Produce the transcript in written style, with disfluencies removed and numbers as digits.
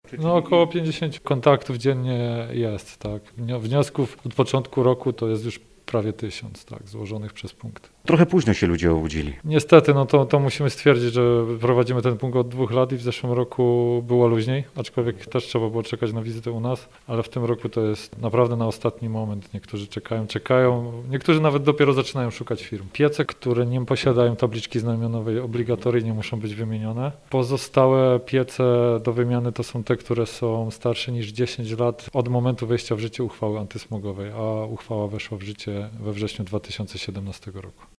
No około 50 kontaktów dziennie jest, tak. Wniosków od początku roku to jest już prawie 1000, tak, złożonych przez punkt. Trochę późno się ludzie obudzili. Niestety, no to musimy stwierdzić, że prowadzimy ten punkt od 2 lat i w zeszłym roku było luźniej, aczkolwiek też trzeba było czekać na wizytę u nas, ale w tym roku to jest naprawdę na ostatni moment. Niektórzy czekają, niektórzy nawet dopiero zaczynają szukać firm. Piece, które nie posiadają tabliczki znamionowej, obligatoryjnie muszą być wymienione. Pozostałe piece do wymiany to są te, które są starsze niż 10 lat od momentu wejścia w życie uchwały antysmogowej, a uchwała weszła w życie we wrześniu 2017 roku.